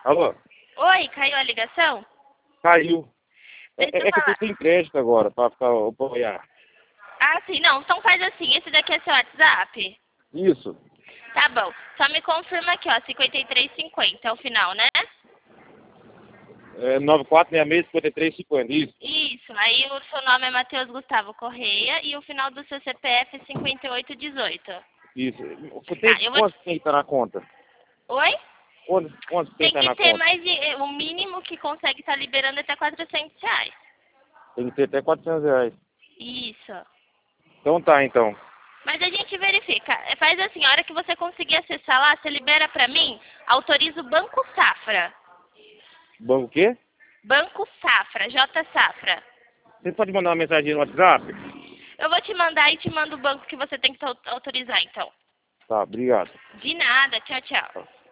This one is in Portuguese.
Alô? Oi, caiu a ligação? Caiu. Deixa eu É que eu falar. tô sem crédito agora pra ficar apoiar. Ah, sim, não. Então faz assim, esse daqui é seu WhatsApp? Isso. Tá bom. Só me confirma aqui, ó, 53,50 é o final, né? É 9466-5350, isso. Isso. Aí o seu nome é Matheus Gustavo Correia e o final do seu CPF é 5818. Isso. Você Tá, tem eu vou quanto te... tem que estar na conta? Oi? Quanto tem que Tem estar que na ter conta? mais de... O mínimo que consegue estar liberando é até R$ 400. Tem que ter até R$ 400. Isso. Então tá, então. Mas a gente verifica. Faz assim, a hora que você conseguir acessar lá, você libera pra mim, autoriza o Banco Safra. Banco o quê? Banco Safra, J Safra. Você pode mandar uma mensagem no WhatsApp? Eu vou te mandar e te mando o banco que você tem que autorizar, então. Tá, obrigado. De nada, tchau, tchau.